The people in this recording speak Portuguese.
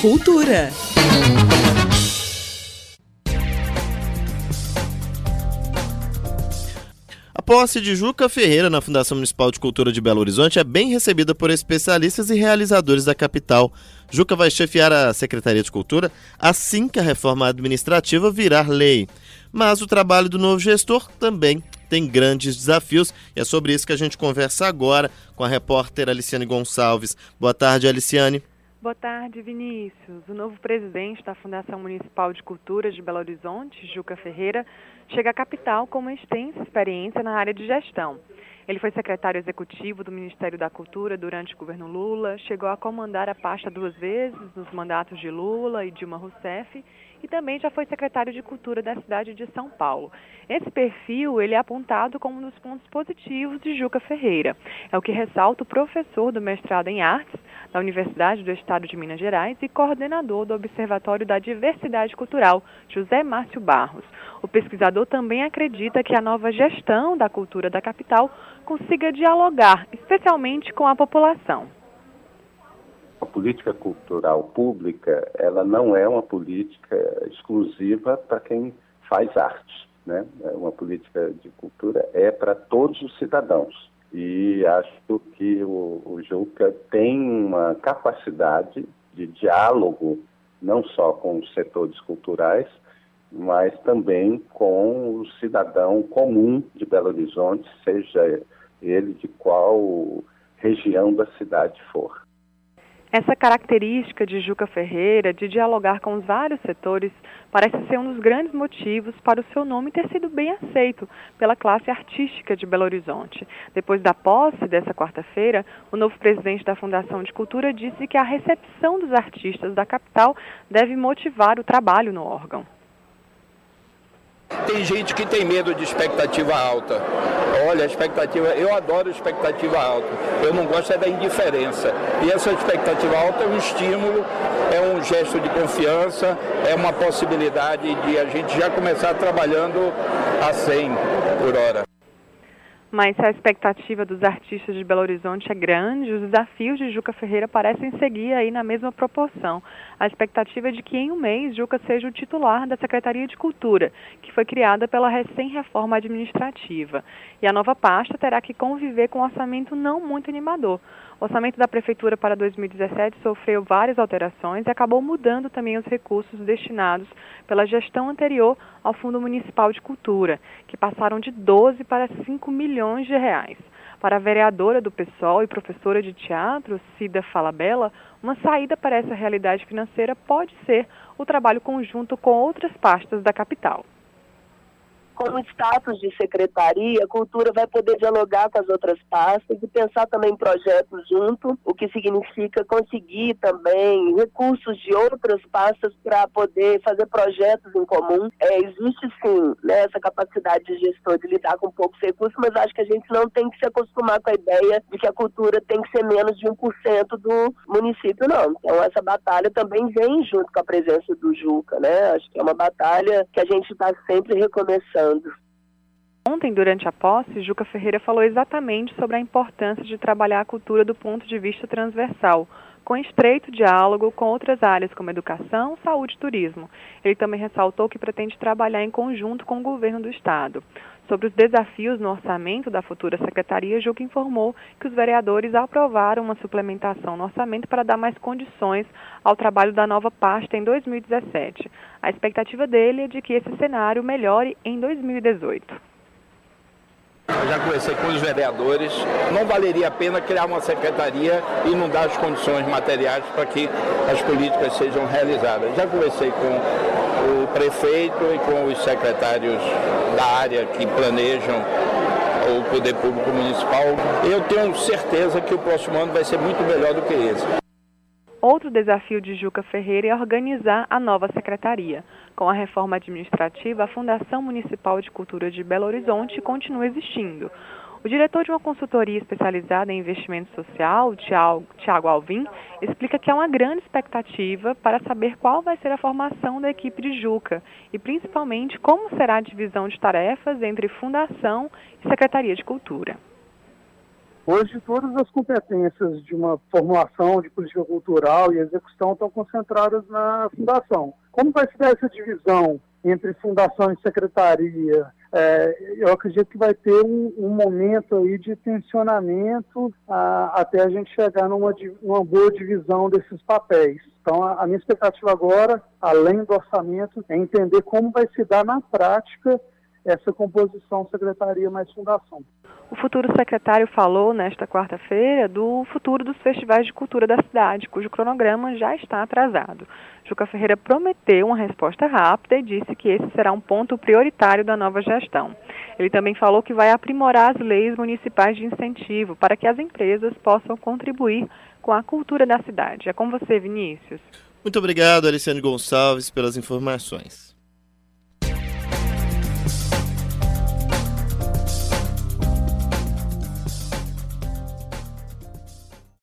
Cultura. A posse de Juca Ferreira na Fundação Municipal de Cultura de Belo Horizonte é bem recebida por especialistas e realizadores da capital. Juca vai chefiar a Secretaria de Cultura assim que a reforma administrativa virar lei. Mas o trabalho do novo gestor também tem grandes desafios e é sobre isso que a gente conversa agora com a repórter Aliciane Gonçalves. Boa tarde, Aliciane. Boa tarde, Vinícius. O novo presidente da Fundação Municipal de Cultura de Belo Horizonte, Juca Ferreira, chega à capital com uma extensa experiência na área de gestão. Ele foi secretário executivo do Ministério da Cultura durante o governo Lula, chegou a comandar a pasta 2 vezes nos mandatos de Lula e Dilma Rousseff e também já foi secretário de Cultura da cidade de São Paulo. Esse perfil ele é apontado como um dos pontos positivos de Juca Ferreira. É o que ressalta o professor do mestrado em Artes da Universidade do Estado de Minas Gerais e coordenador do Observatório da Diversidade Cultural, José Márcio Barros. O pesquisador também acredita que a nova gestão da cultura da capital consiga dialogar, especialmente com a população. A política cultural pública, ela não é uma política exclusiva para quem faz arte, né? Uma política de cultura é para todos os cidadãos. E acho que o Juca tem uma capacidade de diálogo, não só com os setores culturais, mas também com o cidadão comum de Belo Horizonte, seja ele de qual região da cidade for. Essa característica de Juca Ferreira de dialogar com os vários setores parece ser um dos grandes motivos para o seu nome ter sido bem aceito pela classe artística de Belo Horizonte. Depois da posse dessa quarta-feira, o novo presidente da Fundação de Cultura disse que a recepção dos artistas da capital deve motivar o trabalho no órgão. Tem gente que tem medo de expectativa alta. Olha, a expectativa, eu adoro expectativa alta. Eu não gosto é da indiferença. E essa expectativa alta é um estímulo, é um gesto de confiança, é uma possibilidade de a gente já começar trabalhando a 100 por hora. Mas se a expectativa dos artistas de Belo Horizonte é grande, os desafios de Juca Ferreira parecem seguir aí na mesma proporção. A expectativa é de que em um mês Juca seja o titular da Secretaria de Cultura, que foi criada pela recém-reforma administrativa. E a nova pasta terá que conviver com um orçamento não muito animador. O orçamento da Prefeitura para 2017 sofreu várias alterações e acabou mudando também os recursos destinados pela gestão anterior ao Fundo Municipal de Cultura, que passaram de 12 para 5 milhões de reais. Para a vereadora do PSOL e professora de teatro, Cida Falabella, uma saída para essa realidade financeira pode ser o trabalho conjunto com outras pastas da capital. Com o status de secretaria, a cultura vai poder dialogar com as outras pastas e pensar também em projetos junto, o que significa conseguir também recursos de outras pastas para poder fazer projetos em comum. Existe sim, né, essa capacidade de gestor de lidar com poucos recursos, mas acho que a gente não tem que se acostumar com a ideia de que a cultura tem que ser menos de 1% do município, não. Então essa batalha também vem junto com a presença do Juca, né? Acho que é uma batalha que a gente está sempre recomeçando. Ontem, durante a posse, Juca Ferreira falou exatamente sobre a importância de trabalhar a cultura do ponto de vista transversal, com estreito diálogo com outras áreas como educação, saúde e turismo. Ele também ressaltou que pretende trabalhar em conjunto com o governo do Estado. Sobre os desafios no orçamento da futura secretaria, Juca informou que os vereadores aprovaram uma suplementação no orçamento para dar mais condições ao trabalho da nova pasta em 2017. A expectativa dele é de que esse cenário melhore em 2018. Eu já conversei com os vereadores, não valeria a pena criar uma secretaria e não dar as condições materiais para que as políticas sejam realizadas. Já conversei com o prefeito e com os secretários da área que planejam o poder público municipal. Eu tenho certeza que o próximo ano vai ser muito melhor do que esse. Outro desafio de Juca Ferreira é organizar a nova secretaria. Com a reforma administrativa, a Fundação Municipal de Cultura de Belo Horizonte continua existindo. O diretor de uma consultoria especializada em investimento social, Tiago Alvim, explica que há uma grande expectativa para saber qual vai ser a formação da equipe de Juca e, principalmente, como será a divisão de tarefas entre Fundação e Secretaria de Cultura. Hoje, todas as competências de uma formulação de política cultural e execução estão concentradas na fundação. Como vai se dar essa divisão entre fundação e secretaria? Eu acredito que vai ter um momento aí de tensionamento até a gente chegar numa boa divisão desses papéis. Então, a minha expectativa agora, além do orçamento, é entender como vai se dar na prática essa composição secretaria mais fundação. O futuro secretário falou nesta quarta-feira do futuro dos festivais de cultura da cidade, cujo cronograma já está atrasado. Juca Ferreira prometeu uma resposta rápida e disse que esse será um ponto prioritário da nova gestão. Ele também falou que vai aprimorar as leis municipais de incentivo para que as empresas possam contribuir com a cultura da cidade. É com você, Vinícius. Muito obrigado, Aliciane Gonçalves, pelas informações.